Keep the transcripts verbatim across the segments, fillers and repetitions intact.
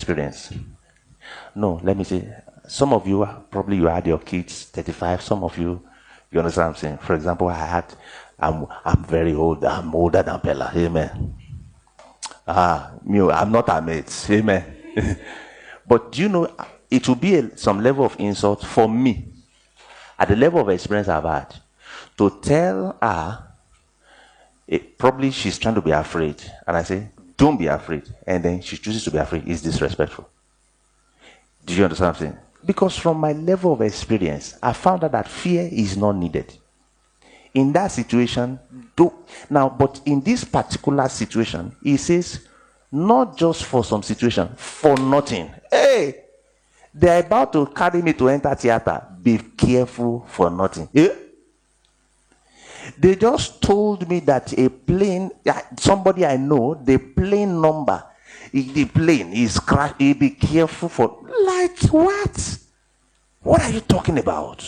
experience. No, let me say, some of you, probably you had your kids thirty-five, some of you, you understand what I'm saying? For example, I had, I'm, I'm very old, I'm older than Bella, amen. Ah, me, I'm not a mate, amen. But do you know, it will be a, some level of insult for me, at the level of experience I've had, to tell her, it, probably she's trying to be afraid, and I say, don't be afraid, and then she chooses to be afraid. It's disrespectful. Do you understand what I'm saying? Because from my level of experience, I found out that fear is not needed. In that situation, do now, but in this particular situation, he says, not just for some situation, for nothing. Hey, they're about to carry me to enter theater. Be careful for nothing. Eh? They just told me that a plane, somebody I know, the plane number, the plane is crashed. Be careful for, like what? What are you talking about?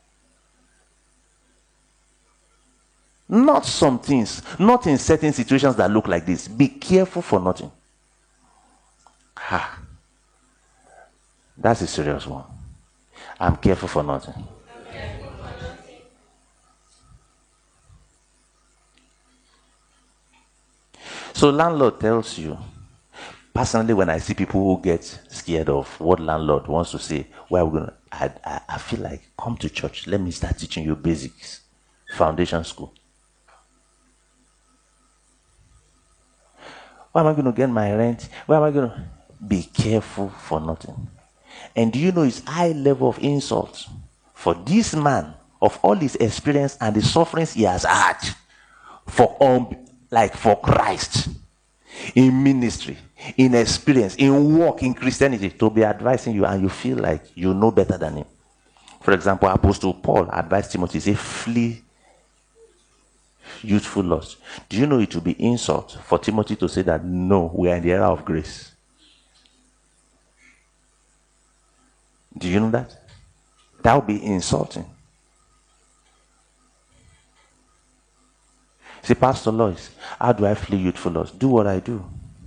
Not some things, not in certain situations that look like this. Be careful for nothing. Ha. That's a serious one. I'm careful for nothing. So landlord tells you, personally, when I see people who get scared of what landlord wants to say, where we're going to, I, I, I feel like, come to church. Let me start teaching you basics. Foundation school. Where am I going to get my rent? Where am I going to? Be careful for nothing. And do you know it's high level of insult for this man, of all his experience and the sufferings he has had, for um, like for Christ, in ministry, in experience, in work, in Christianity, to be advising you and you feel like you know better than him. For example, Apostle Paul advised Timothy, say, flee youthful lust. Do you know it will be insult for Timothy to say that, no, we are in the era of grace? Do you know that? That would be insulting. Say, Pastor Lois, how do I flee youthful lust? Do what I do.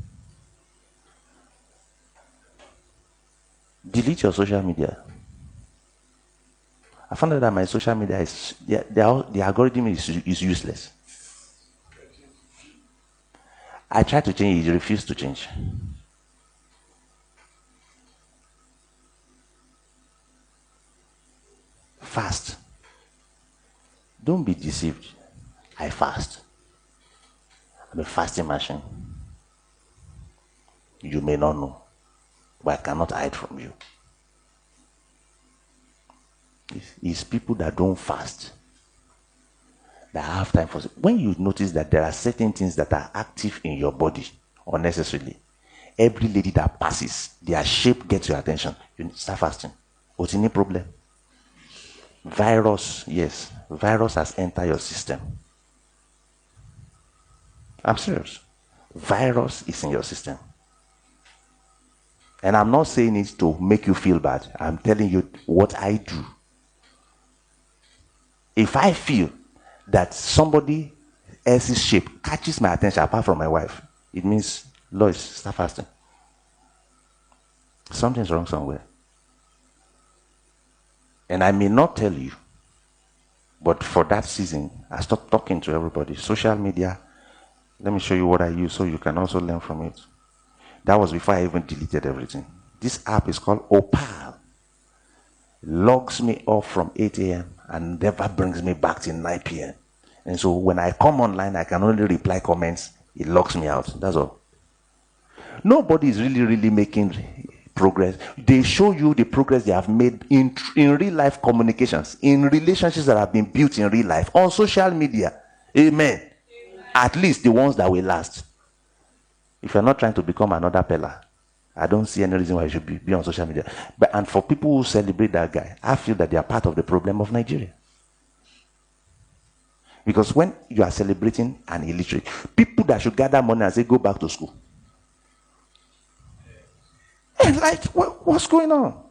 Delete your social media. I found out that my social media is, the, the, the algorithm is, is useless. I tried to change it, it refused to change. Fast. Don't be deceived. I fast. I'm a fasting machine. You may not know, but I cannot hide from you. It's people that don't fast that have time for. When you notice that there are certain things that are active in your body unnecessarily, every lady that passes, their shape gets your attention. You start fasting. What's any problem? Virus, yes, virus has entered your system. I'm serious. Virus is in your system. And I'm not saying it to make you feel bad. I'm telling you what I do. If I feel that somebody else's shape catches my attention apart from my wife, it means, Lois, start fasting. Something's wrong somewhere. And I may not tell you, but for that season, I stopped talking to everybody. Social media, let me show you what I use so you can also learn from it. That was before I even deleted everything. This app is called Opal. It logs me off from eight a.m. and never brings me back till nine p.m. And so when I come online, I can only reply comments. It locks me out. That's all. Nobody is really, really making progress. They show you the progress they have made in, in real life communications, in relationships that have been built in real life, on social media. Amen. Amen. At least the ones that will last. If you're not trying to become another Pella, I don't see any reason why you should be, be on social media. But and for people who celebrate that guy, I feel that they are part of the problem of Nigeria. Because when you are celebrating an illiterate, people that should gather money and say, go back to school. And like, what, what's going on?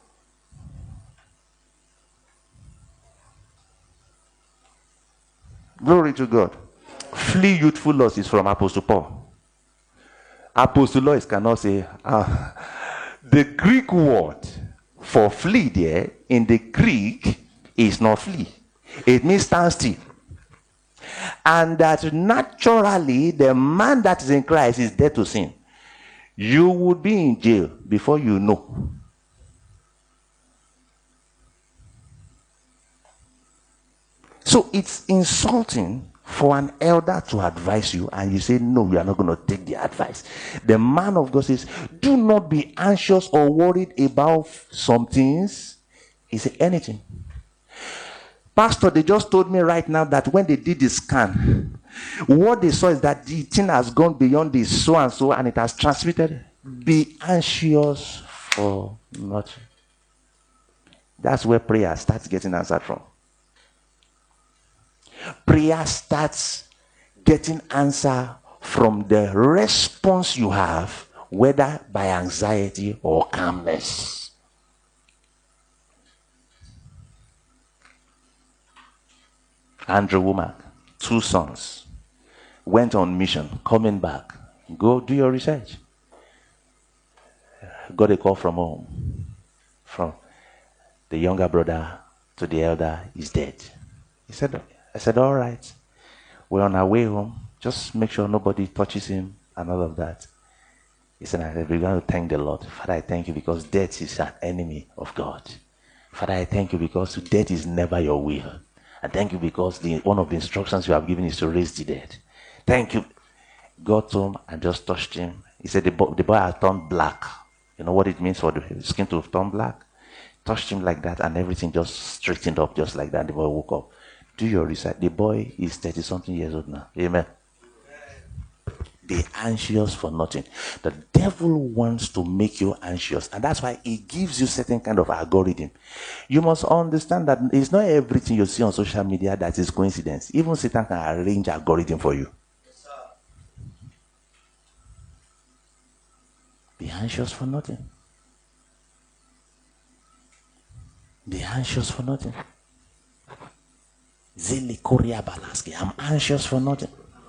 Glory to God. Flee youthful lust is from Apostle Paul. Apostle Lois cannot say, ah, The Greek word for flee there in the Greek is not flee. It means stand still. And that naturally the man that is in Christ is dead to sin. You would be in jail before you know. So it's insulting for an elder to advise you and you say, no, you are not going to take the advice. The man of God says, do not be anxious or worried about some things. He said, anything. Pastor, they just told me right now that when they did the scan, what they saw is that the thing has gone beyond this so and so and it has transmitted. Be anxious for nothing. That's where prayer starts getting answered from. Prayer starts getting answer from the response you have, whether by anxiety or calmness. Andrew Womack, two sons, went on mission, coming back. Go do your research. Got a call from home. From the younger brother to the elder, is dead. He said, I said, all right. We're on our way home. Just make sure nobody touches him and all of that. He said, I said, we're going to thank the Lord. Father, I thank you because death is an enemy of God. Father, I thank you because death is never your will. I thank you because the, one of the instructions you have given is to raise the dead. Thank you. Got home and just touched him. He said the, bo- the boy had turned black. You know what it means for the skin to turn black? Touched him like that and everything just straightened up just like that. The boy woke up. Do your research. The boy is thirty-something years old now. Amen. Be anxious for nothing. The devil wants to make you anxious, and that's why he gives you certain kind of algorithm. You must understand that it's not everything you see on social media that is coincidence. Even Satan can arrange algorithm for you. Yes, sir. Be anxious for nothing. Be anxious for nothing. Zili Korea Balaski. I'm anxious for nothing.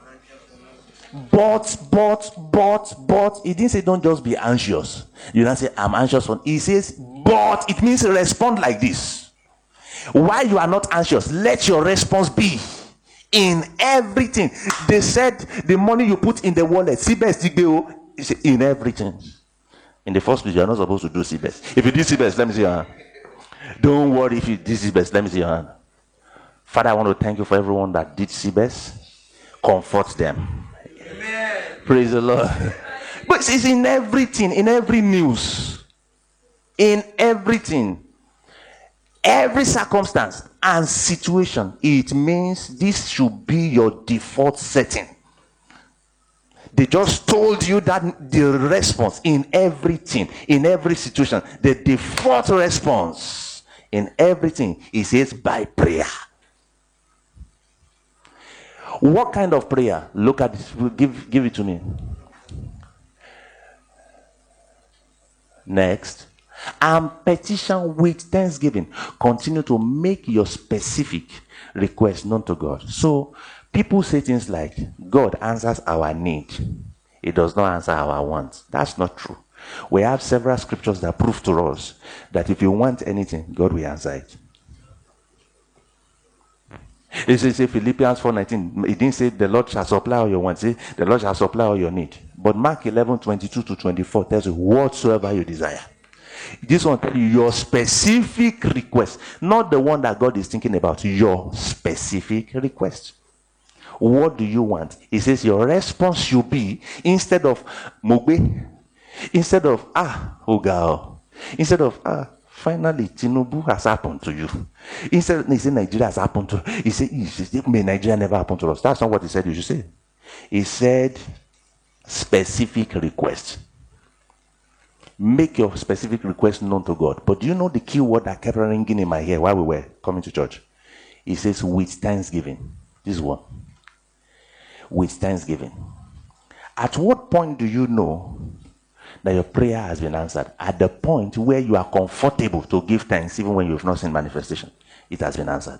But, but, but, but, he didn't say don't just be anxious. You don't say I'm anxious for. He says, but it means respond like this. Why you are not anxious, let your response be in everything. They said the money you put in the wallet, C B S, is in everything. In the first place, you are not supposed to do C B S. If you do C B S, let me see your hand. Don't worry if you do C B S, let me see your hand. Father, I want to thank you for everyone that did C B S. Comfort them. Amen. Praise the Lord. But it's in everything, in every news, in everything, every circumstance and situation. It means this should be your default setting. They just told you that the response in everything, in every situation, the default response in everything, it says by prayer. What kind of prayer? Look at this. Give, give it to me. Next. And petition with thanksgiving. Continue to make your specific request known to God. So, people say things like, God answers our need. It does not answer our wants. That's not true. We have several scriptures that prove to us that if you want anything, God will answer it. It says Philippians four nineteen. It didn't say the Lord shall supply all your wants. Say the Lord shall supply all your need. But Mark eleven twenty-two to twenty-four tells you whatsoever you desire. This one tells you your specific request, not the one that God is thinking about. Your specific request. What do you want? It says your response should be, instead of Mugbe, instead of ah Ogao, instead of ah. Finally, Tinubu has happened to you. Instead, he said Nigeria has happened to you. He said, may Nigeria never happen to us. That's not what he said you should say. He said, specific request. Make your specific request known to God. But do you know the key word that kept ringing in my ear while we were coming to church? He says, with thanksgiving. This one. With thanksgiving. At what point do you know that your prayer has been answered? At the point where you are comfortable to give thanks, even when you have not seen manifestation, it has been answered.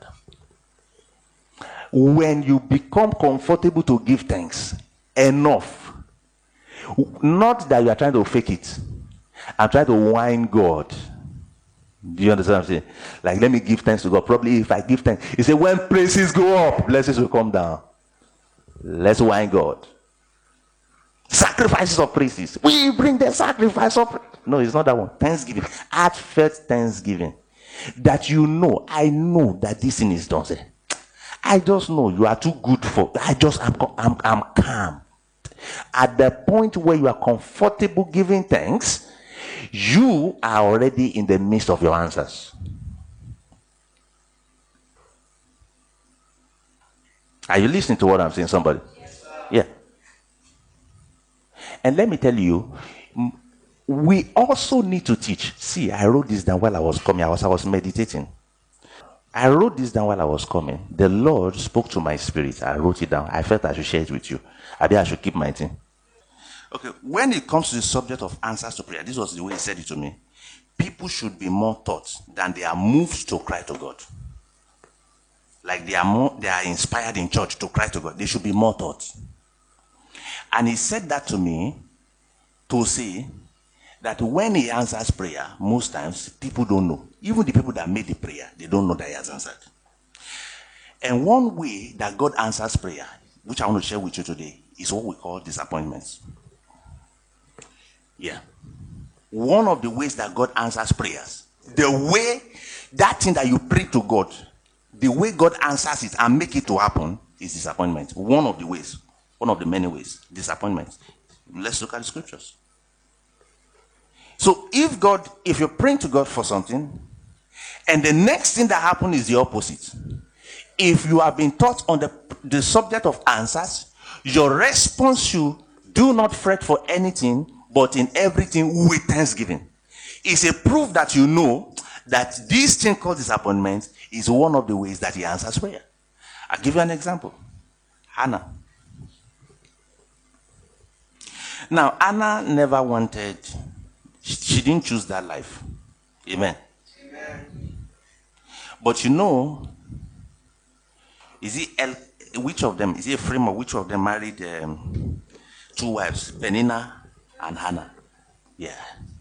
When you become comfortable to give thanks enough, not that you are trying to fake it. I'm trying to whine God. Do you understand what I'm saying? Like, let me give thanks to God. Probably if I give thanks, he said, when praises go up, blessings will come down. Let's whine God. Sacrifices of praises. We bring the sacrifice of. No, it's not that one. Thanksgiving. Heartfelt thanksgiving. That you know, I know that this thing is done. Say, I just know you are too good for. I just, I'm, I'm, I'm calm. At the point where you are comfortable giving thanks, you are already in the midst of your answers. Are you listening to what I'm saying, somebody? Yes, yeah. And let me tell you, we also need to teach. See, I wrote this down while I was coming. I was, I was meditating. I wrote this down while I was coming. The Lord spoke to my spirit. I wrote it down. I felt I should share it with you. I think I should keep my thing. Okay, when it comes to the subject of answers to prayer, this was the way he said it to me. People should be more taught than they are moved to cry to God. Like they are more, they are inspired in church to cry to God. They should be more taught. And he said that to me to say that when he answers prayer, most times people don't know. Even the people that made the prayer, they don't know that he has answered. And one way that God answers prayer, which I want to share with you today, is what we call disappointments. Yeah. One of the ways that God answers prayers, the way, that thing that you pray to God, the way God answers it and make it to happen is disappointment. One of the ways, one of the many ways, disappointment. Let's look at the scriptures. So if God, if you're praying to God for something, and the next thing that happens is the opposite, if you have been taught on the, the subject of answers, your response should do not fret for anything, but in everything with thanksgiving. It's a proof that you know that this thing called disappointment is one of the ways that he answers prayer. I'll give you an example. Hannah. Now, Hannah never wanted, she didn't choose that life. Amen. Amen. But you know, is it El, which of them, is it Ephraim or which of them married um, two wives, Peninnah and Hannah? Yeah.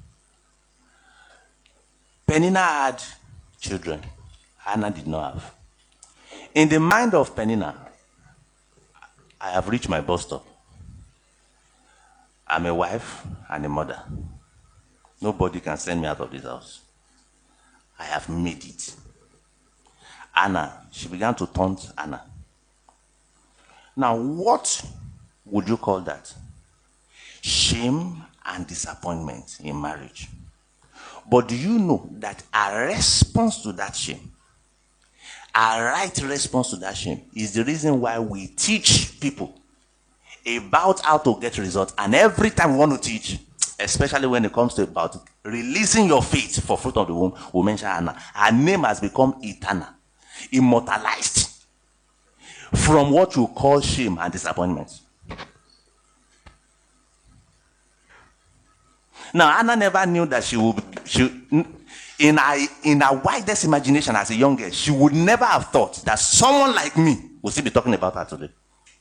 Peninnah had children. Hannah did not have. In the mind of Peninnah, I have reached my bus stop. I'm a wife and a mother. Nobody can send me out of this house. I have made it. Anna, she began to taunt Anna. Now, what would you call that? Shame and disappointment in marriage. But do you know that a response to that shame, a right response to that shame, is the reason why we teach people about how to get results. And every time we want to teach, especially when it comes to about releasing your faith for fruit of the womb, we mention Hannah. Her name has become eternal, immortalized from what you call shame and disappointment. Now, Hannah never knew that she would, she, in her, in her widest imagination as a young girl, she would never have thought that someone like me would still be talking about her today.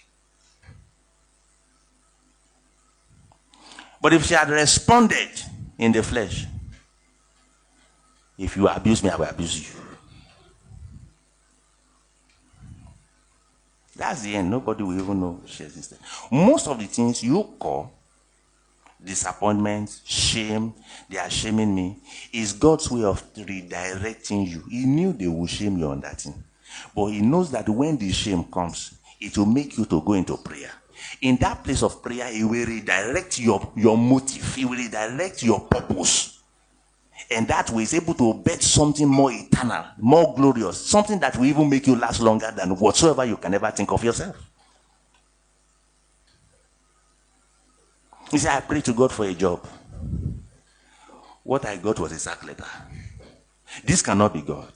But if she had responded in the flesh, if you abuse me, I will abuse you. That's the end. Nobody will even know she existed. Most of the things you call disappointment, shame, they are shaming me, is God's way of redirecting you. He knew they would shame you on that thing. But he knows that when the shame comes, it will make you to go into prayer. In that place of prayer, he will redirect your, your motive. He will redirect your purpose. And that way, he's able to bet something more eternal, more glorious, something that will even make you last longer than whatsoever you can ever think of yourself. He said, I prayed to God for a job. What I got was a sack letter. This cannot be God.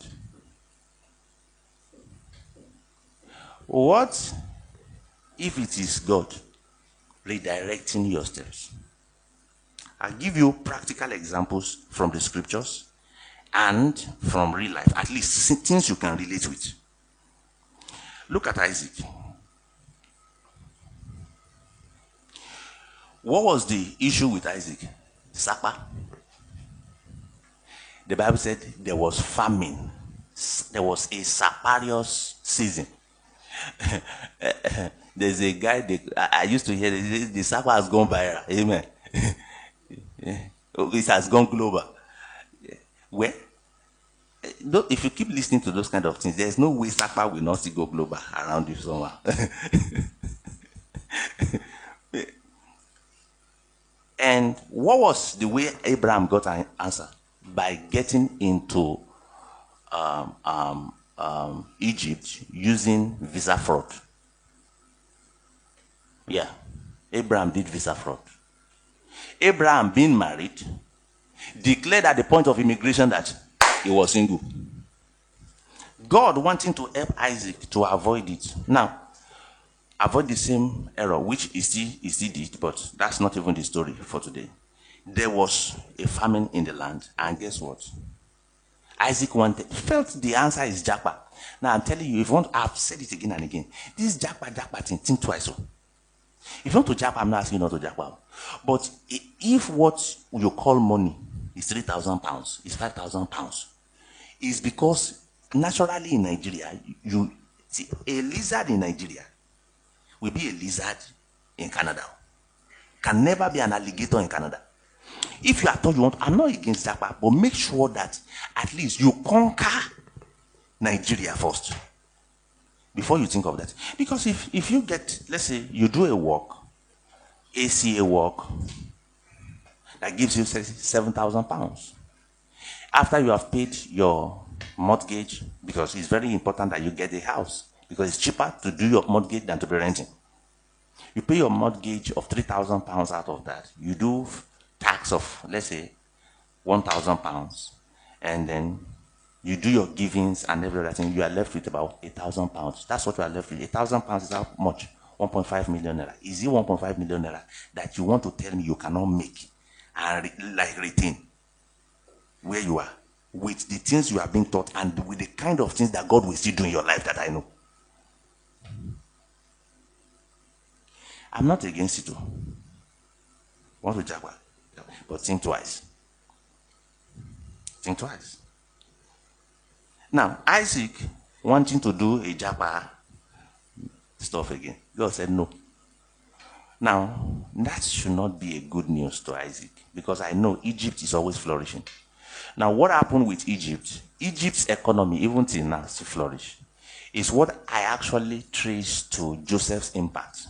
What if it is God redirecting your steps? I'll give you practical examples from the scriptures and from real life, at least things you can relate with. Look at Isaac. What was the issue with Isaac? Sapa. The Bible said there was famine. There was a saparious season. There's a guy, they, I, I used to hear, the, the sapa has gone viral. Amen. It has gone global. Where? If you keep listening to those kind of things, there's no way sapa will not go global around you somewhere. And what was the way Abraham got an answer? By getting into um, um, um, Egypt using visa fraud. Yeah, Abraham did visa fraud. Abraham, being married, declared at the point of immigration that he was single. God wanting to help Isaac to avoid it. Now, avoid the same error, which he still, he still did, but that's not even the story for today. There was a famine in the land, and guess what? Isaac wanted, felt the answer is Japa. Now I'm telling you, if you want, I've said it again and again. This Japa, Japa thing, think twice. So. If you want to Japa, I'm not asking you not to Japa. But if what you call money is three thousand pounds, is five thousand pounds, it's because naturally in Nigeria, you see, a lizard in Nigeria will be a lizard in Canada. Can never be an alligator in Canada. If you are told you want, I'm not against Japa, but make sure that at least you conquer Nigeria first before you think of that. Because if, if you get, let's say you do a work, A C A work, that gives you seven thousand pounds. After you have paid your mortgage, because it's very important that you get a house, because it's cheaper to do your mortgage than to be renting. You pay your mortgage of three thousand pounds out of that. You do tax of, let's say, one thousand pounds. And then you do your givings and every other thing. You are left with about one thousand pounds. That's what you are left with. one thousand pounds is how much? one point five million naira. Is it one point five million naira that you want to tell me you cannot make and re- like retain where you are with the things you are being taught and with the kind of things that God will still do in your life that I know? I'm not against it too. Want to Jaguar, but think twice. Think twice. Now, Isaac wanting to do a Jaguar stuff again. God said no. Now, that should not be a good news to Isaac, because I know Egypt is always flourishing. Now, what happened with Egypt? Egypt's economy, even till now, still flourish. Is what I actually trace to Joseph's impact.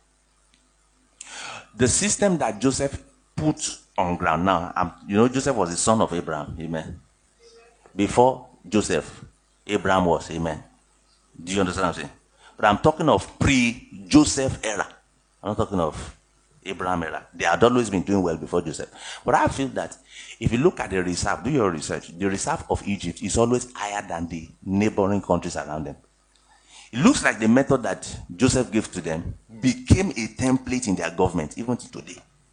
The system that Joseph put on ground. Now, um, you know, Joseph was the son of Abraham. Amen. Before Joseph, Abraham was. Amen. Do you understand what I'm saying? But I'm talking of pre-Joseph era. I'm not talking of Abraham era. They had always been doing well before Joseph. But I feel that if you look at the reserve, do your research, the reserve of Egypt is always higher than the neighboring countries around them. It looks like the method that Joseph gave to them became a template in their government, even today.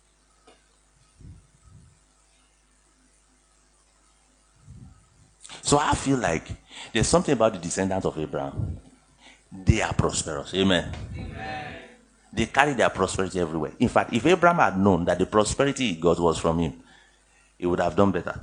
So I feel like there's something about the descendants of Abraham. They are prosperous. Amen. Amen. They carry their prosperity everywhere. In fact, if Abraham had known that the prosperity he got was from him, he would have done better.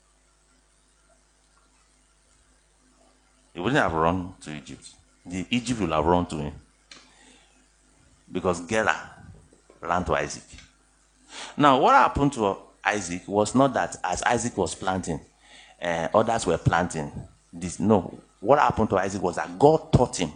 He wouldn't have run to Egypt. The Egypt will have run to him. Because Gera ran to Isaac. Now, what happened to Isaac was not that as Isaac was planting, uh, others were planting. This, no. What happened to Isaac was that God taught him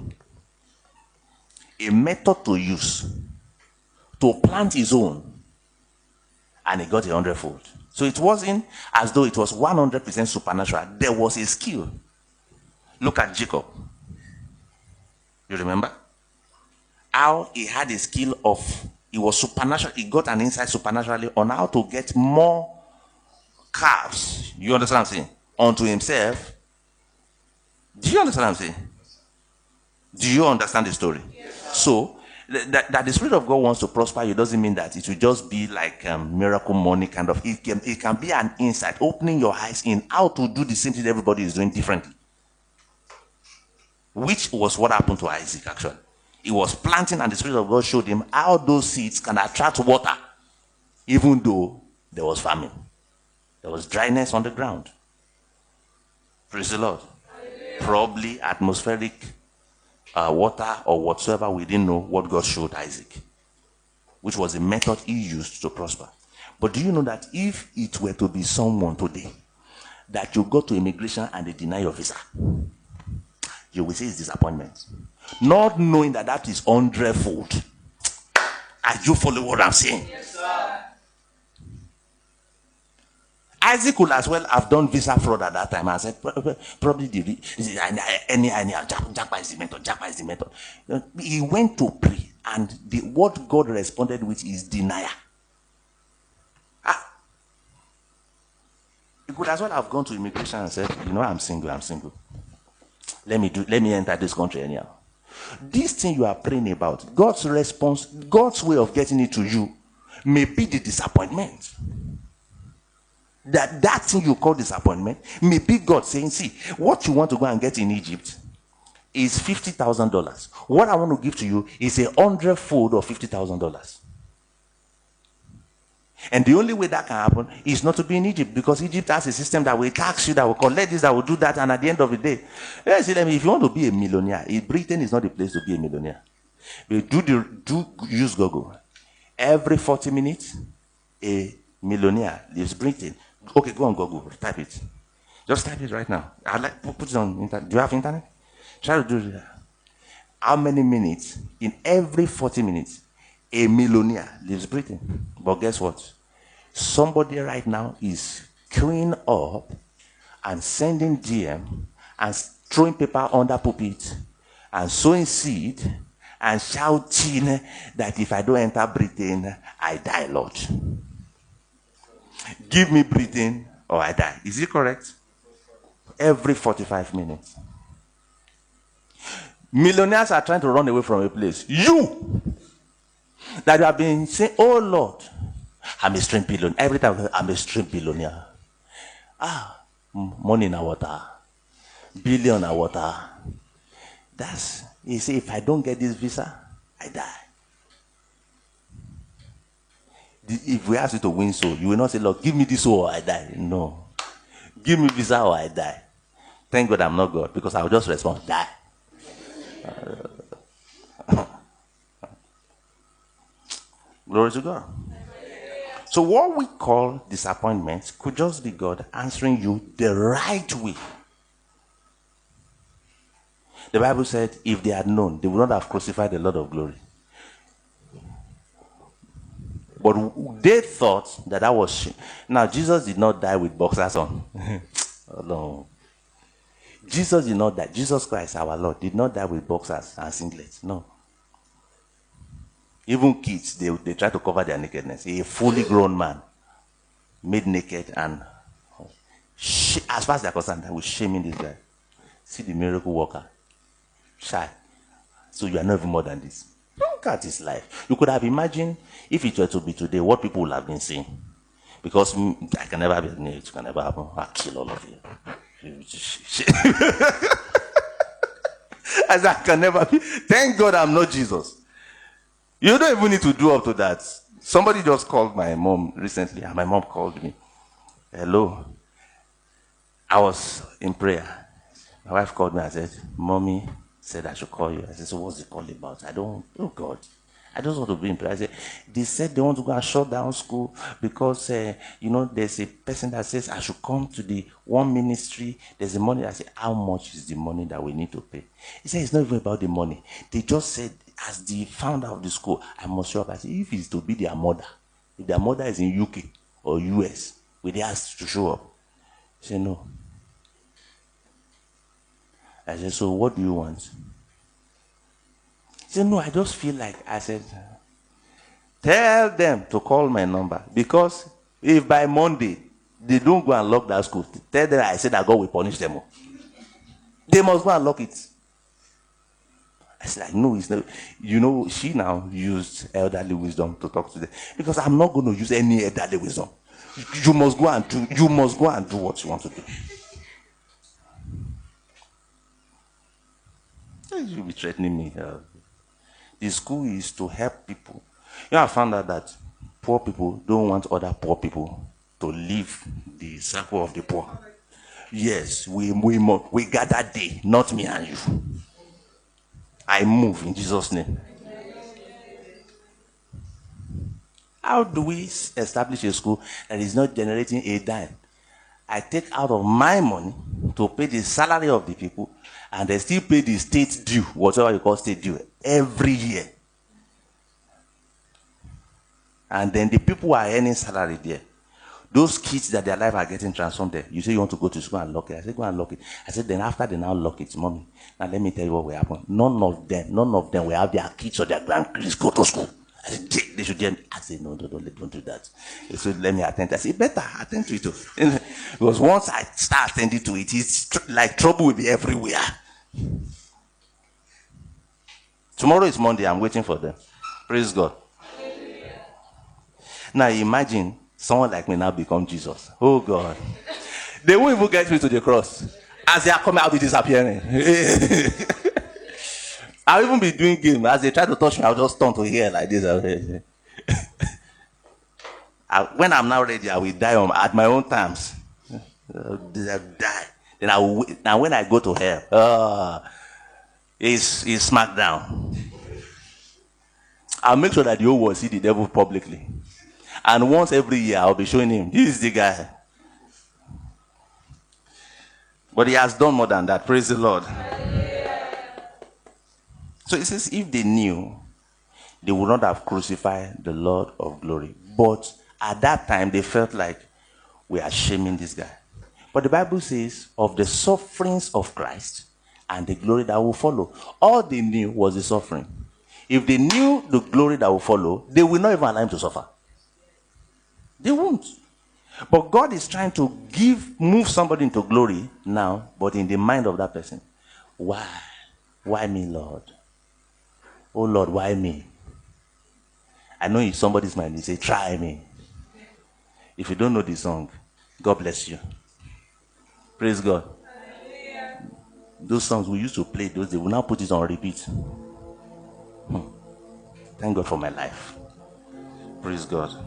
a method to use to plant his own, and he got a hundredfold. So it wasn't as though it was one hundred percent supernatural. There was a skill. Look at Jacob. You remember? How he had a skill of, he was supernatural, he got an insight supernaturally on how to get more calves. You understand what I'm saying? Unto himself. Do you understand what I'm saying? Do you understand the story? Yes. So, that, that the Spirit of God wants to prosper you doesn't mean that it will just be like um, miracle money kind of. It can, it can be an insight, opening your eyes in how to do the same thing everybody is doing differently. Which was what happened to Isaac, actually. He was planting and the Spirit of God showed him how those seeds can attract water, even though there was famine. There was dryness on the ground. Praise the Lord. Probably atmospheric uh, water or whatsoever, we didn't know what God showed Isaac, which was a method he used to prosper. But do you know that if it were to be someone today that you go to immigration and they deny your visa, you will say it's disappointment, not knowing that that is hundredfold. Are you following what I'm saying? Yes, sir. Isaac could as well have done visa fraud at that time. I said, probably the any any Japa is the method. Japa is the method. He went to pray, and the what God responded with is denial. Ah, he could as well have gone to immigration and said, you know, I'm single, I'm single. Let me do. Let me enter this country anyhow. This thing you are praying about, God's response, God's way of getting it to you, may be the disappointment. That that thing you call disappointment may be God saying, see, what you want to go and get in Egypt is fifty thousand dollars. What I want to give to you is a hundredfold of fifty thousand dollars. And the only way that can happen is not to be in Egypt, because Egypt has a system that will tax you, that will collect this, that will do that, and at the end of the day, let's see, if you want to be a millionaire, Britain is not the place to be a millionaire. But do, the, do use Google. Every forty minutes, a millionaire leaves Britain. Okay, go on Google, type it. Just type it right now. I'd like to put it on internet. Do you have internet? Try to do it. How many minutes in every forty minutes a millionaire leaves Britain? But guess what? Somebody right now is queuing up and sending D M and throwing paper under pulpit and sowing seed and shouting that if I don't enter Britain, I die, Lord. Give me Britain or I die. Is it correct? Every forty-five minutes. Millionaires are trying to run away from a place. You, that you have been saying, oh Lord, I'm a stream billionaire. Every time I'm a stream billionaire. Ah, money in our water. Billion in water. That's, you see, if I don't get this visa, I die. If we ask you to win soul, you will not say, Lord, give me this soul or I die. No. Give me visa or I die. Thank God I'm not God, because I will just respond, die. Uh, Glory to God. So what we call disappointment could just be God answering you the right way. The Bible said, if they had known, they would not have crucified the Lord of glory. But they thought that that was shame. Now, Jesus did not die with boxers on. Oh, no. Jesus did not die. Jesus Christ, our Lord, did not die with boxers and singlets. No. Even kids, they, they try to cover their nakedness. A fully grown man, made naked, and as far as they're concerned, they will shaming this guy. See the miracle worker. Shy. So you are not even more than this. Look at his life. You could have imagined if it were to be today, what people would have been saying. Because I can never be naked, it can never happen. I'll kill all of you. As I can never be. Thank God I'm not Jesus. You don't even need to do up to that. Somebody just called my mom recently, and my mom called me. Hello. I was in prayer. My wife called me and said, Mommy said I should call you. I said, so what's the call about? I don't, oh God. I just want to be in prayer. I said, they said they want to go and shut down school because, uh, you know, there's a person that says I should come to the one ministry. There's a money. I said, how much is the money that we need to pay? He said, it's not even about the money. They just said, as the founder of the school, I must show up. I said, if it's to be their mother, if their mother is in U K or U S, will they ask to show up? He said, no. I said, so what do you want? He said, no, I just feel like, I said, tell them to call my number, because if by Monday they don't go and lock that school, tell them I said that God will punish them all. They must go and lock it. I said, no, it's not. You know, she now used elderly wisdom to talk to them, because I'm not going to use any elderly wisdom. You must go and do, you must go and do what you want to do. You'll be threatening me. Uh, the school is to help people. You know, I found out that poor people don't want other poor people to leave the circle of the poor. Yes, we we mo- we gather day, not me and you. I move in Jesus' name. How do we establish a school that is not generating a dime? I take out of my money to pay the salary of the people, and they still pay the state due, whatever you call state due, every year. And then the people who are earning salary there, those kids that their life are getting transformed there, you say you want to go to school and lock it. I said, go and lock it. I said, then after they now lock it, mommy, now let me tell you what will happen. None of them, none of them will have their kids or their grandkids go to school. I said, they, they should get. I said, no, no, don't, don't do that. They said, let me attend. I said, better attend to it too. Because once I start attending to it, it's tr- like trouble will be everywhere. Tomorrow is Monday. I'm waiting for them. Praise God. Now imagine someone like me now become Jesus. Oh God. They won't even get me to the cross. As they are coming out, it is disappearing. I'll even be doing game. As they try to touch me, I'll just turn to here like this. I, when I'm now ready, I will die on, at my own terms. I'll die. Then I will, now when I go to hell, uh, it's, it's smacked down. I'll make sure that the whole world see the devil publicly. And once every year, I'll be showing him, this is the guy. But he has done more than that. Praise the Lord. So it says, if they knew, they would not have crucified the Lord of glory. But at that time, they felt like, we are shaming this guy. But the Bible says, of the sufferings of Christ and the glory that will follow. All they knew was the suffering. If they knew the glory that will follow, they will not even allow him to suffer. They won't. But God is trying to give, move somebody into glory now, but in the mind of that person. Why? Why me, Lord? Oh Lord, why me? I know in somebody's mind, he say, try me. If you don't know the song, God bless you. Praise God. Those songs we used to play those days, we now put it on repeat. Hmm. Thank God for my life. Praise God.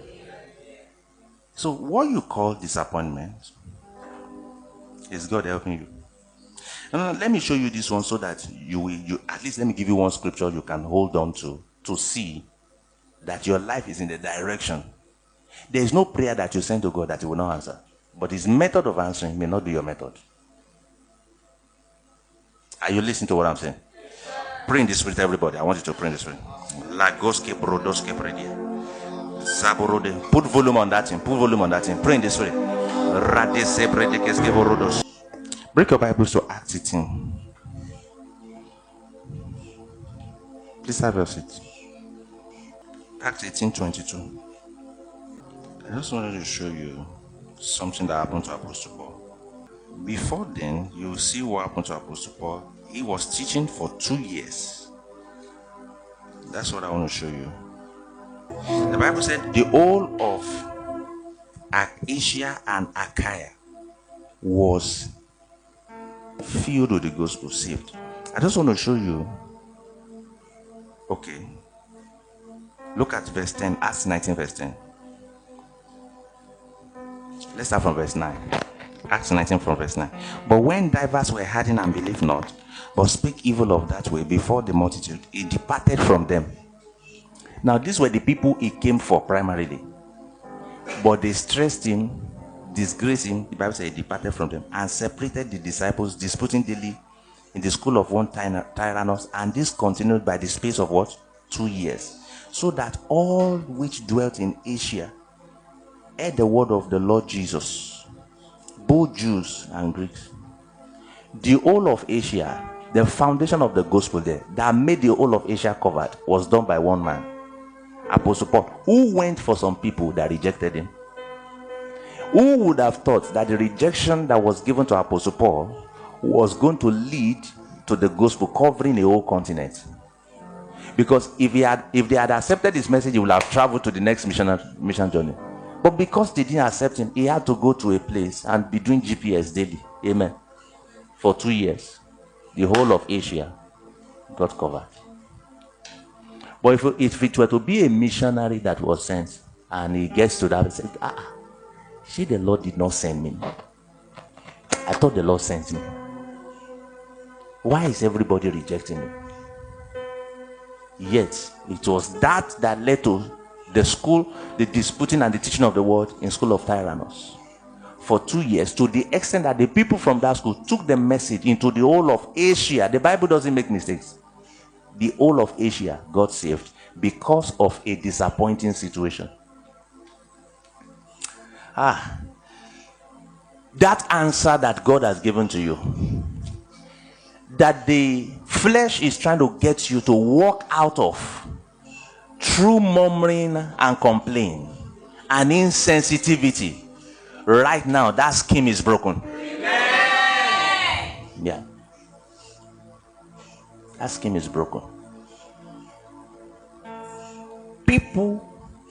So what you call disappointment is God helping you. And let me show you this one so that you will, you, at least let me give you one scripture you can hold on to, to see that your life is in the direction. There is no prayer that you send to God that he will not answer. But his method of answering may not be your method. Are you listening to what I'm saying? Pray in the spirit, everybody. I want you to pray in the spirit. Put volume on that thing. Put volume on that thing. Pray in the spirit. Break your Bibles to Acts eighteen. Please have your seat. Acts eighteen twenty-two. I just wanted to show you something that happened to Apostle Paul. Before then, you will see what happened to Apostle Paul. He was teaching for two years. That's what I want to show you. The Bible said the whole of Asia and Achaia was filled with the gospel, saved. I just want to show you. Okay. Look at verse ten, Acts nineteen, verse ten. Let's start from verse nine. Acts nineteen from verse nine. But when divers were hardened and believed not, but speak evil of that way before the multitude, he departed from them. Now these were the people he came for primarily. But they stressed him, disgraced him. The Bible says he departed from them and separated the disciples, disputing daily in the school of one Tyrannus, and this continued by the space of what? Two years. So that all which dwelt in Asia heard the word of the Lord Jesus, both Jews and Greeks. The whole of Asia, the foundation of the gospel there, that made the whole of Asia covered, was done by one man, Apostle Paul, who went for some people that rejected him. Who would have thought that the rejection that was given to Apostle Paul was going to lead to the gospel covering a whole continent? Because if he had, if they had accepted his message, he would have traveled to the next mission, mission journey. But because they didn't accept him, he had to go to a place and be doing G P S daily. Amen. For two years, the whole of Asia got covered. But if, if it were to be a missionary that was sent, and he gets to that and says, ah, see, the Lord did not send me. I thought the Lord sent me. Why is everybody rejecting me? Yet, it was that that led to the school, the disputing and the teaching of the word in School of Tyrannus for two years, to the extent that the people from that school took the message into the whole of Asia. The Bible doesn't make mistakes. The whole of Asia got saved because of a disappointing situation. Ah, that answer that God has given to you, that the flesh is trying to get you to walk out of through murmuring and complaint and insensitivity, right now that scheme is broken. Amen. Yeah, that scheme is broken. People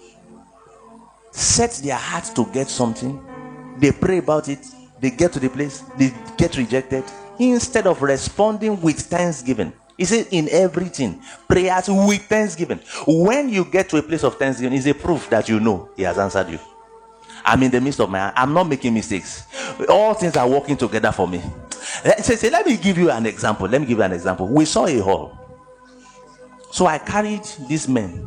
set their hearts to get something, they pray about it, they get to the place, they get rejected. Instead of responding with thanksgiving, he said in everything, prayers with thanksgiving. When you get to a place of thanksgiving, it's a proof that you know he has answered you. I'm in the midst of my, I'm not making mistakes. All things are working together for me. Say, say, let me give you an example. Let me give you an example. We saw a hall. So I carried these men.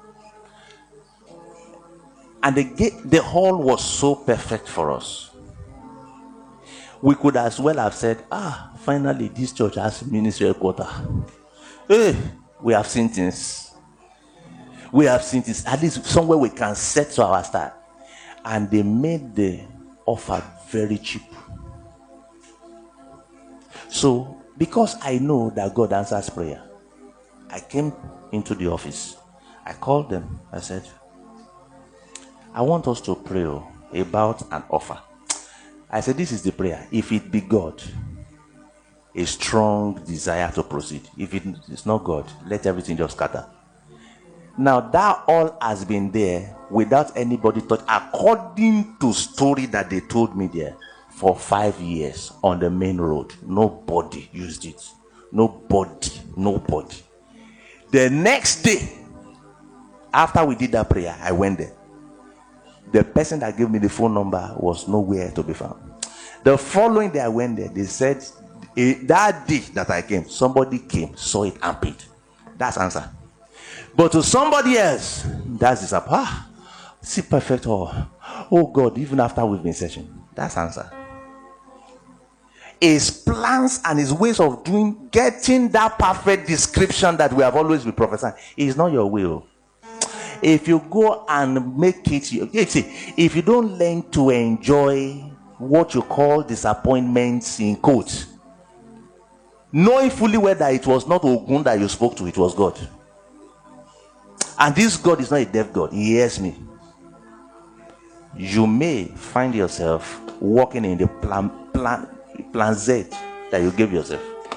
And the gate, the hall was so perfect for us. We could as well have said, ah, finally this church has ministerial quarter. Hey, we have seen things. We have seen this. At least somewhere we can set to our start. And they made the offer very cheap. So, because I know that God answers prayer, I came into the office. I called them. I said, I want us to pray about an offer. I said, this is the prayer. If it be God, a strong desire to proceed. If it is not God, let everything just scatter. Now that all has been there without anybody touch, according to story that they told me there, for five years on the main road. Nobody used it. Nobody. Nobody. The next day, after we did that prayer, I went there. The person that gave me the phone number was nowhere to be found. The following day I went there, they said, eh, that day that I came, somebody came, saw it and paid. That's answer. But to somebody else, that's this up. Ah, see perfect all. Oh God, even after we've been searching, that's answer. His plans and his ways of doing, getting that perfect description that we have always been prophesying, is not your will. If you go and make it, see, if you don't learn to enjoy what you call disappointments in quotes, knowing fully whether it was not Ogun that you spoke to, it was God. And this God is not a deaf God. He hears me. You may find yourself walking in the plan, plan, plan Z that you gave yourself.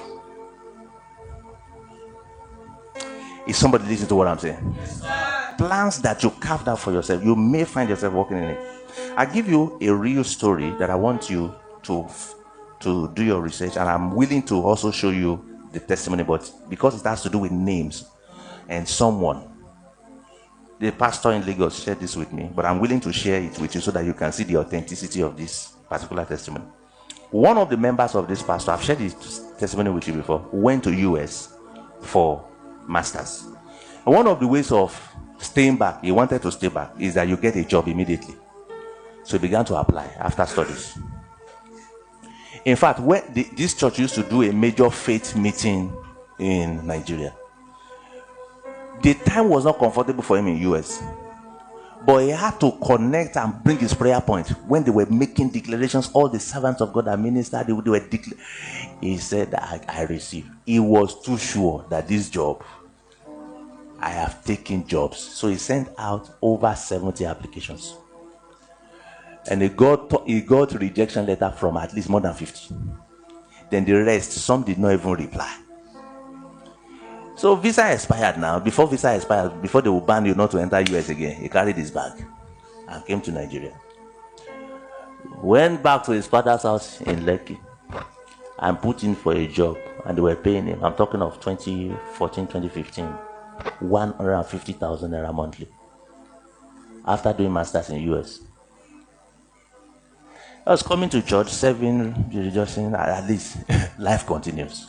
Is somebody listening to what I'm saying? Yes, plans that you carved out for yourself, you may find yourself walking in it. I give you a real story that I want you to to do your research, and I'm willing to also show you the testimony, but because it has to do with names and someone, the pastor in Lagos shared this with me, but I'm willing to share it with you so that you can see the authenticity of this particular testimony. One of the members of this pastor, I've shared his testimony with you before, went to U S for masters. And one of the ways of staying back, he wanted to stay back, is that you get a job immediately. So he began to apply after studies. In fact, when the, this church used to do a major faith meeting in Nigeria, the time was not comfortable for him in U S, but he had to connect and bring his prayer point. When they were making declarations, all the servants of God that ministered, they were declaring. He said, I, I received. He was too sure that this job, I have taken jobs. So he sent out over seventy applications. And he got, he got a rejection letter from at least more than fifty. Then the rest, some did not even reply. So visa expired now. Before visa expired, before they will ban you not to enter U S again, he carried his bag and came to Nigeria. Went back to his father's house in Lekki and put in for a job, and they were paying him. I'm talking of twenty fourteen, twenty fifteen, one hundred fifty thousand naira monthly. After doing masters in U S. I was coming to church, serving, rejoicing, at least life continues.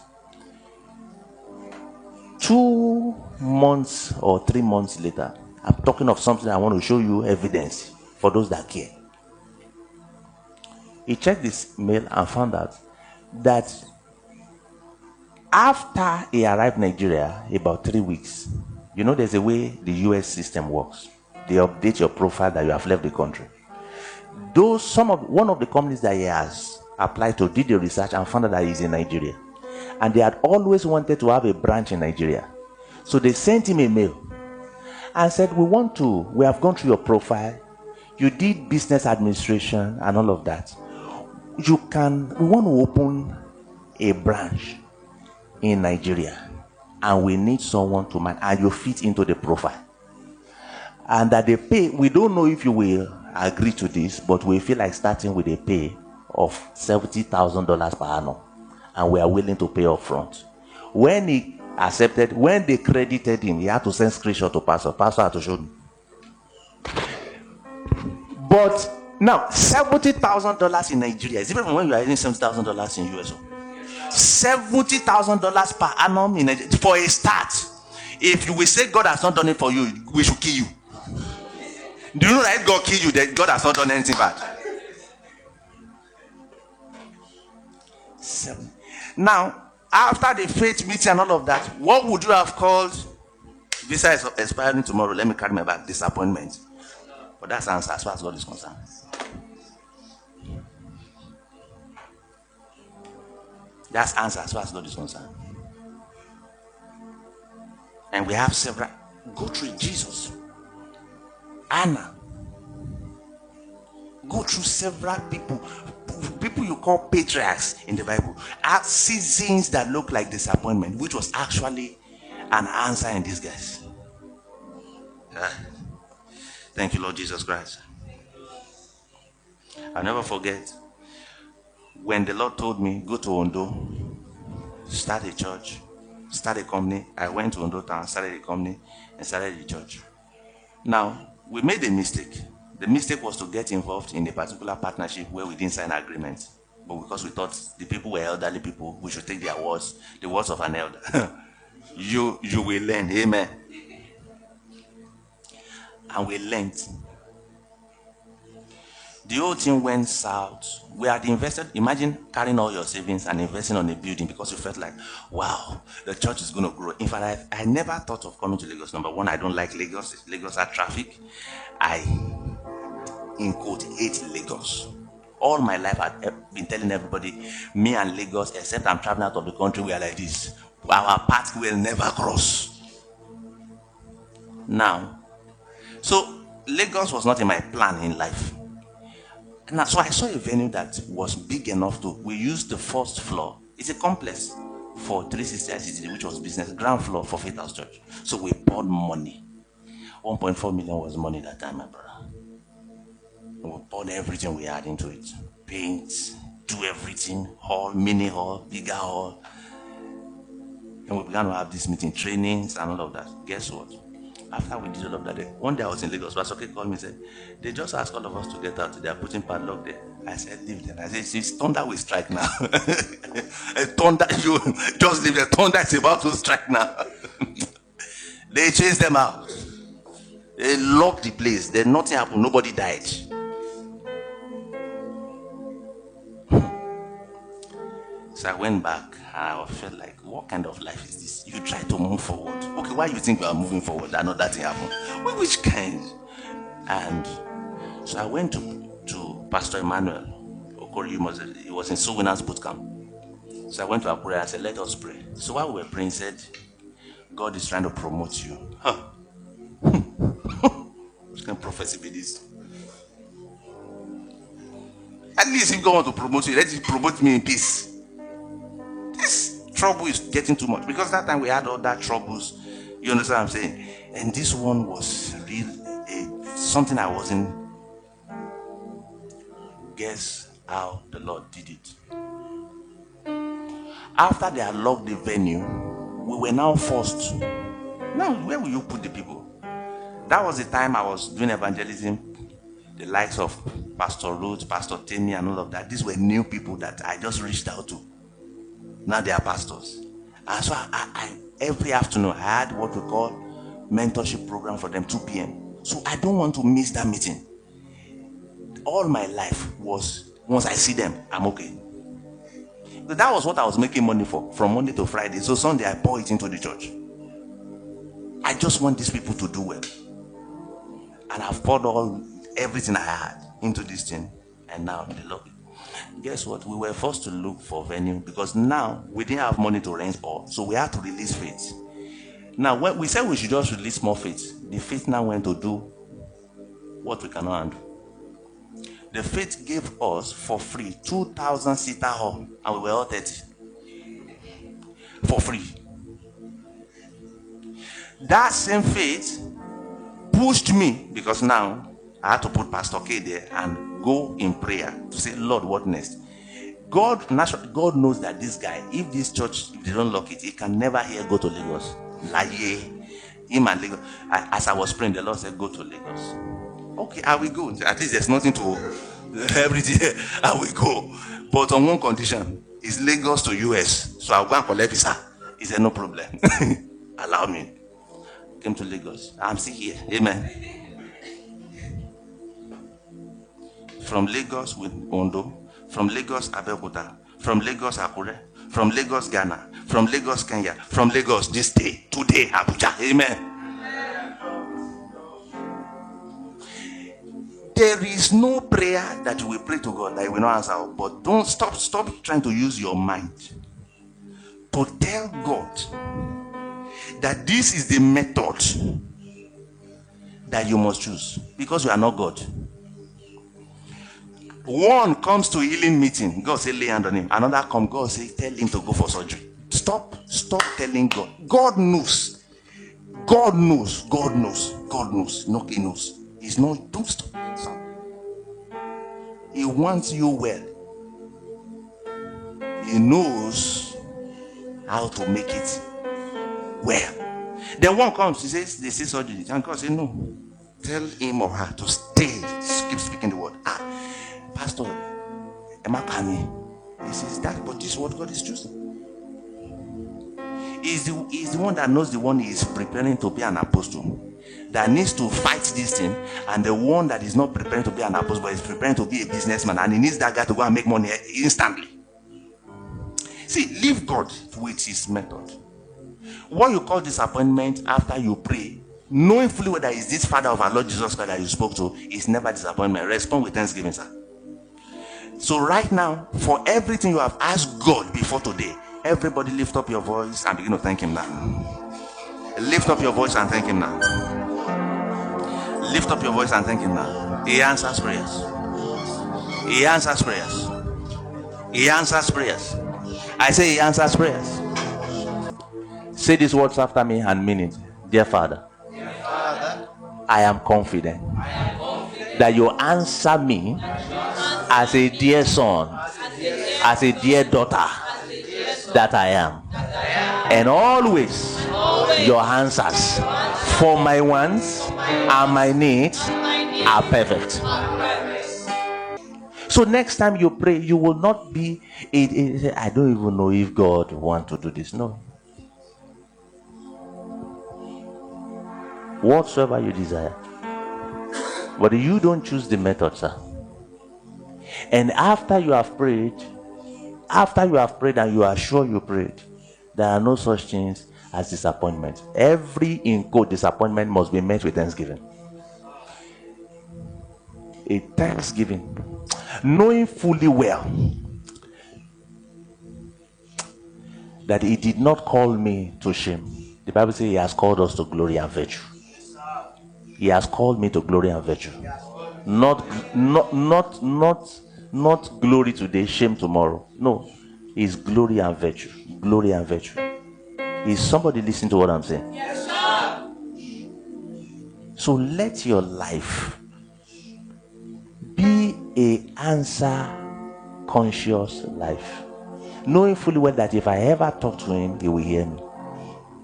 Two months or three months later, I'm talking of something I want to show you evidence for those that care. He checked this mail and found out that after he arrived in Nigeria, about three weeks, you know, there's a way the U S system works. They update your profile that you have left the country. Those some of one of the companies that he has applied to did the research and found out that he's in Nigeria, and they had always wanted to have a branch in Nigeria. So they sent him a mail and said, "We want to. We have gone through your profile. You did business administration and all of that. You can. We want to open a branch in Nigeria, and we need someone to man, and you fit into the profile. And that they pay. We don't know if you will agree to this, but we feel like starting with a pay of seventy thousand dollars per annum, and we are willing to pay up front." When he accepted, when they credited him, he had to send screenshot to pastor. Pastor had to show me. But now, seventy thousand dollars in Nigeria is different from when you are earning seventy thousand dollars in U S. seventy thousand dollars per annum in Nigeria for a start. If you will say God has not done it for you, we should kill you. Do you know that if God kill you, that God has not done anything bad? Seven. Now, after the faith meeting and all of that, what would you have called? Visa is expiring tomorrow. Let me carry my back. Disappointment. But that's answer as far as God is concerned. That's answer as far as God is concerned. And we have several. Go through Jesus. Anna. Go through several people. People you call patriarchs in the Bible. Have seasons that look like disappointment, which was actually an answer in disguise. Yeah. Thank you, Lord Jesus Christ. I'll never forget when the Lord told me, go to Ondo, start a church, start a company. I went to Ondo town, started a company, and started a church. Now, we made a mistake. The mistake was to get involved in a particular partnership where we didn't sign agreement. But because we thought the people were elderly people, we should take their words, the words of an elder. you, you will learn. Amen. And we learned. The whole thing went south. We had invested. Imagine carrying all your savings and investing on a building because you felt like, wow, the church is going to grow. In fact, I, I never thought of coming to Lagos. Number one, I don't like Lagos. Lagos had traffic. I, in quote, hate Lagos. All my life, I've been telling everybody, me and Lagos, except I'm traveling out of the country, we are like this. Our path will never cross. Now, so Lagos was not in my plan in life. And so I saw a venue that was big enough to, we used the first floor. It's a complex for three sixty I C T, which was business, ground floor for Faith House Church. So we poured money. one point four million was money that time, my brother. And we poured everything we had into it. Paint, do everything, hall, mini hall, bigger hall. And we began to have this meeting, trainings and all of that. Guess what? After we did all of that, one day I was in Lagos. Pastor K called me and said, they just asked all of us to get out. They are putting padlock there. I said, leave them. I said, it's thunder will strike now. Thunder, you just leave the thunder is about to strike now. They chased them out. They locked the place. Then nothing happened. Nobody died. So I went back and I felt like, what kind of life is this? You try to move forward. Okay, why do you think we are moving forward? I know that thing happened. Well, which kind? And so I went to, to Pastor Emmanuel Okori. He was in Soul Winners Boot Camp. So I went to our prayer and I said, let us pray. So while we were praying, he said, God is trying to promote you. Huh. Which kind of prophecy be this? At least if God wants to promote you, let him promote me in peace. This trouble is getting too much because that time we had all that troubles. You understand what I'm saying? And this one was real, uh, something I wasn't. Guess how the Lord did it. After they had locked the venue, we were now forced. Now, where will you put the people? That was the time I was doing evangelism the likes of Pastor Ruth, Pastor Timmy, and all of that. These were new people that I just reached out to. Now they are pastors. And so I, I, I, every afternoon I had what we call mentorship program for them, two p.m. So I don't want to miss that meeting. All my life was, once I see them, I'm okay. But that was what I was making money for, from Monday to Friday. So Sunday I pour it into the church. I just want these people to do well. And I've poured all, everything I had into this thing. And now they love it. Guess what? We were forced to look for venue because now we didn't have money to rent all. So we had to release faith. Now, when we said we should just release more faith, the faith now went to do what we cannot handle. The faith gave us for free two thousand seater hall, and we were all thirty. For free. That same faith pushed me, because now I had to put Pastor K there and go in prayer to say, Lord, what next? God, naturally, God knows that this guy, if this church, if they don't lock it, he can never here go to Lagos. Like, yeah, him and Lagos. I, as I was praying, the Lord said, go to Lagos. Okay, I will go. At least there's nothing to everything. I will go. But on one condition, it's Lagos to U S. So I'll go and collect visa. He said, no problem. Allow me. Came to Lagos. I'm still here. Amen. From Lagos with Ondo. From Lagos, Abeokuta. From Lagos, Akure. From Lagos, Ghana. From Lagos, Kenya. From Lagos, this day. Today, Abuja. Amen. There is no prayer that you will pray to God that He will not answer. But don't stop, stop trying to use your mind to tell God that this is the method that you must choose, because you are not God. One comes to healing meeting, God say lay hand on him. Another come, God say tell him to go for surgery. Stop, stop telling God. God knows. God knows. God knows. God knows. No, He knows. He's not. Don't stop. Stop. He wants you well. He knows how to make it well. Then one comes, he says, they say surgery. And God says, no. Tell him or her to stay. Just keep speaking the word. Ah, Pastor, Emma Kami. He says that, but this is what God is choosing. He's the, he's the one that knows the one he is preparing to be an apostle, that needs to fight this thing, and the one that is not preparing to be an apostle but is preparing to be a businessman, and he needs that guy to go and make money instantly. See, leave God with his method. What you call disappointment after you pray, knowing fully whether it's this Father of our Lord Jesus Christ that you spoke to, is never disappointment. Respond with thanksgiving, sir. So right now, for everything you have asked God before today, everybody lift up your voice and begin to thank him now. Lift up your voice and thank him now. Lift up your voice and thank him now. He answers prayers. He answers prayers. He answers prayers. I say he answers prayers. Say these words after me and mean it. Dear Father, Dear Father, I am confident, I am confident that you answer me as a dear son, as a dear daughter that I am. And always your answers for my wants and my needs are perfect. So next time you pray, you will not be, it, it, I don't even know if God wants to do this. No. Whatsoever you desire. But you don't choose the method, sir. And after you have prayed, after you have prayed and you are sure you prayed, there are no such things as disappointment. Every in quote disappointment must be met with thanksgiving. A thanksgiving. Knowing fully well that he did not call me to shame. The Bible says he has called us to glory and virtue. He has called me to glory and virtue. Not, not, not, not, not glory today, shame tomorrow. No, it's glory and virtue. Glory and virtue. Is somebody listening to what I'm saying? Yes, sir. So let your life be a answer conscious life, knowing fully well that if I ever talk to him, he will hear me.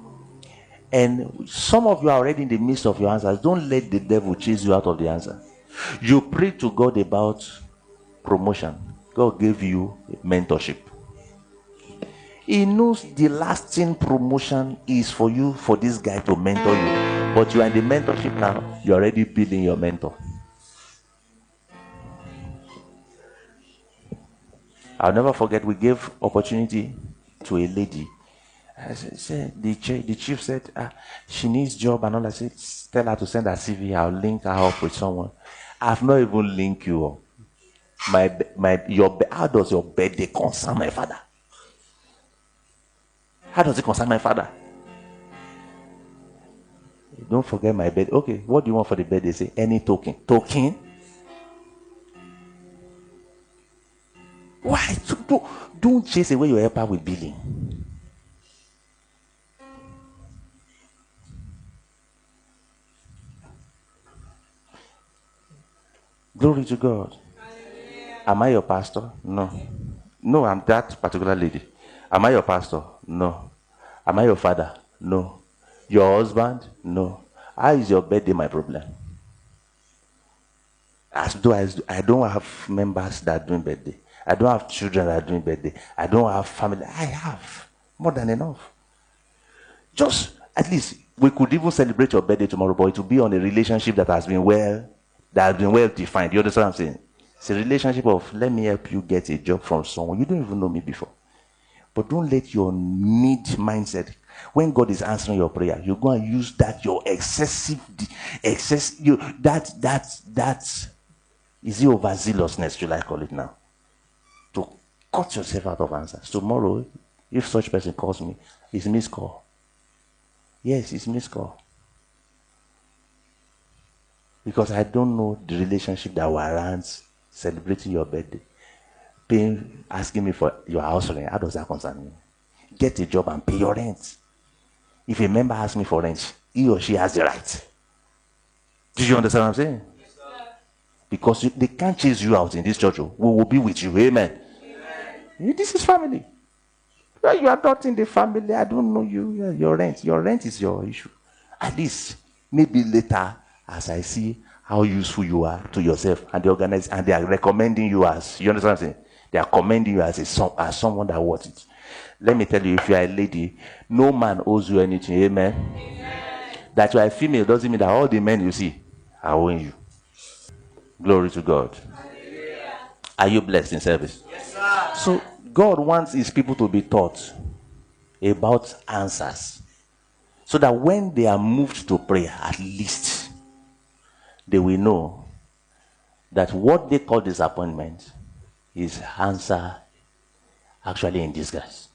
And some of you are already in the midst of your answers. Don't let the devil chase you out of the answer. You pray to God about promotion. God gave you mentorship. He knows the lasting promotion is for you, for this guy to mentor you. But you are in the mentorship now. You're already building your mentor. I'll never forget, we gave opportunity to a lady. I said, the, chief, the chief said, ah, she needs job and all. I said, tell her to send her C V. I'll link her up with someone. I've not even linked you up. My, my, your, how does your birthday concern my father? How does it concern my father? Don't forget my birthday. Okay, what do you want for the birthday? Say, any token. Token? Why? Don't chase away your helper with billing. Glory to God. Am I your pastor? No. No, I'm that particular lady. Am I your pastor? No. Am I your father? No. Your husband? No. How is your birthday my problem? As though I, I don't have members that are doing birthday. I don't have children that are doing birthday. I don't have family. I have more than enough. Just at least we could even celebrate your birthday tomorrow, but it will be on a relationship that has been well, that has been well defined. You understand what I'm saying? It's a relationship of, let me help you get a job from someone. You don't even know me before. But don't let your need mindset, when God is answering your prayer, you're going to use that, your excessive, excess, you, that, that, that, is it overzealousness, should I call it now? To cut yourself out of answers. Tomorrow, if such person calls me, it's missed call. Yes, it's missed call. Because I don't know the relationship that warrants celebrating your birthday. Paying, asking me for your house rent. How does that concern me? Get a job and pay your rent. If a member asks me for rent, he or she has the right. Do you understand what I'm saying? Yes, sir. Because you, they can't chase you out in this church. We will be with you. Amen. Amen. This is family. Well, you are not in the family. I don't know you. Your rent. Your rent is your issue. At least, maybe later, as I see how useful you are to yourself and the organize, and they are recommending you as, you understand what I'm saying? They are commending you as a as someone that wants it. Let me tell you, if you are a lady, no man owes you anything. Amen. Amen. That you are a female doesn't mean that all the men you see are owing you. Glory to God. Hallelujah. Are you blessed in service? Yes, sir. So God wants his people to be taught about answers, so that when they are moved to prayer, at least they will know that what they call disappointment is answer actually in disguise.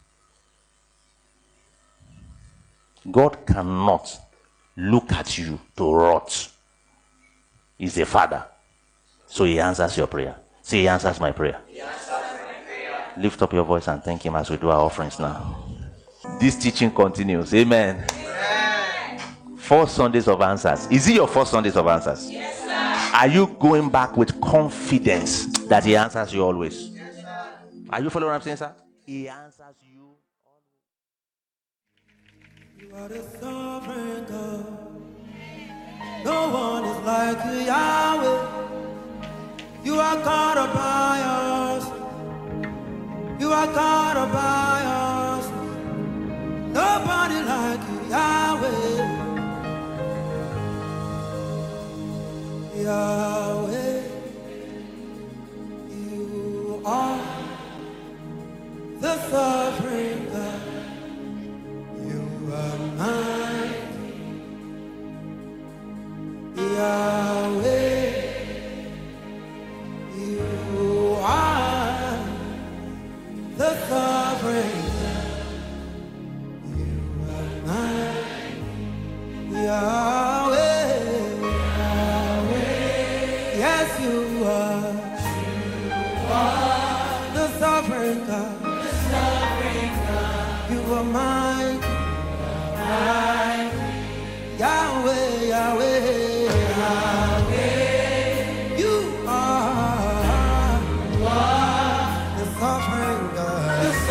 God cannot look at you to rot. He's a father. So he answers your prayer. See, he answers my prayer. He answers my prayer. Lift up your voice and thank him as we do our offerings now. This teaching continues. Amen. Amen. Four Sundays of answers. Is it your first Sundays of answers? Yes, sir. Are you going back with confidence that he answers you always? Yes, sir. Are you following what I'm saying, sir? He answers you always. You are the sovereign God. No one is like you, Yahweh. You are God all by yourself. You are God all by yourself. Nobody like you, Yahweh. Yahweh, you are the sovereign God. You are mighty. Yahweh, you are the sovereign God. You are mighty. Yahweh. Yes, you are. You are the sovereign God. The sovereign God. You are mine. Mine. Yahweh, Yahweh, Yahweh. You are. You are the sovereign God.